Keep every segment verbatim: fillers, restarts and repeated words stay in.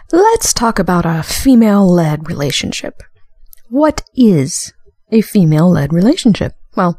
Let's talk about a female-led relationship. What is a female-led relationship? Well,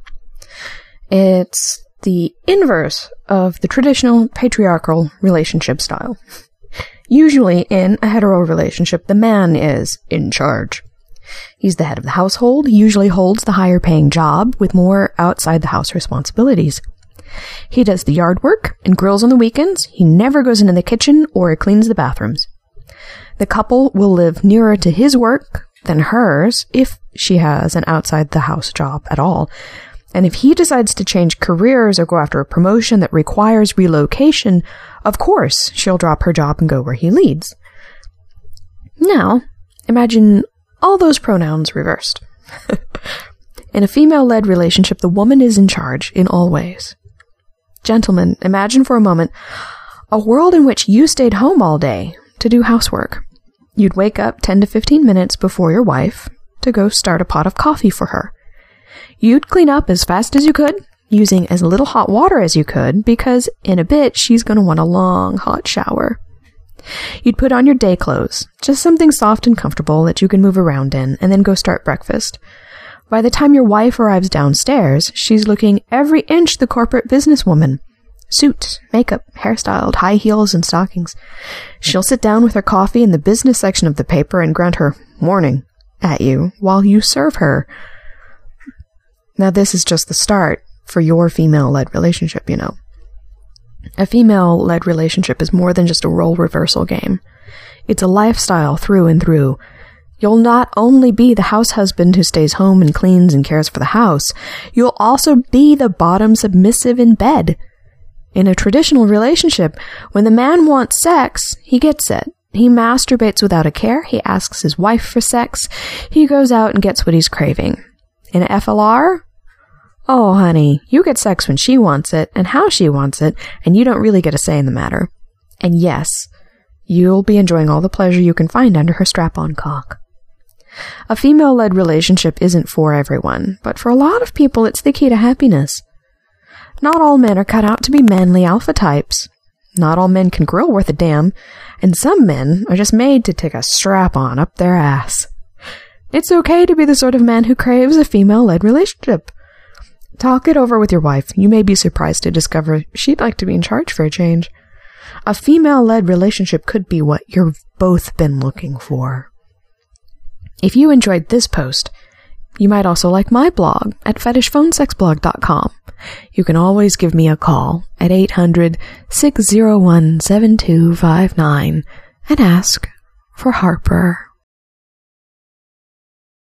it's the inverse of the traditional patriarchal relationship style. Usually, in a hetero relationship, the man is in charge. He's the head of the household, usually holds the higher-paying job with more outside-the-house responsibilities. He does the yard work and grills on the weekends. He never goes into the kitchen or cleans the bathrooms. The couple will live nearer to his work than hers if she has an outside-the-house job at all. And if he decides to change careers or go after a promotion that requires relocation, of course she'll drop her job and go where he leads. Now, imagine all those pronouns reversed. In a female-led relationship, the woman is in charge in all ways. Gentlemen, imagine for a moment a world in which you stayed home all day to do housework. You'd wake up ten to fifteen minutes before your wife to go start a pot of coffee for her. You'd clean up as fast as you could, using as little hot water as you could, because in a bit she's going to want a long, hot shower. You'd put on your day clothes, just something soft and comfortable that you can move around in, and then go start breakfast. By the time your wife arrives downstairs, she's looking every inch the corporate businesswoman. Suit, makeup, hairstyled, high heels, and stockings. She'll sit down with her coffee in the business section of the paper and grunt her morning at you while you serve her. Now this is just the start for your female-led relationship, you know. A female-led relationship is more than just a role reversal game. It's a lifestyle through and through. You'll not only be the house husband who stays home and cleans and cares for the house, you'll also be the bottom submissive in bed. In a traditional relationship, when the man wants sex, he gets it. He masturbates without a care, he asks his wife for sex, he goes out and gets what he's craving. In a F L R? Oh, honey, you get sex when she wants it, and how she wants it, and you don't really get a say in the matter. And yes, you'll be enjoying all the pleasure you can find under her strap-on cock. A female-led relationship isn't for everyone, but for a lot of people it's the key to happiness. Not all men are cut out to be manly alpha types. Not all men can grill worth a damn, and some men are just made to take a strap-on up their ass. It's okay to be the sort of man who craves a female-led relationship. Talk it over with your wife. You may be surprised to discover she'd like to be in charge for a change. A female-led relationship could be what you've both been looking for. If you enjoyed this post, you might also like my blog at fetish phone sex blog dot com. You can always give me a call at eight hundred, six oh one, seven two five nine and ask for Harper.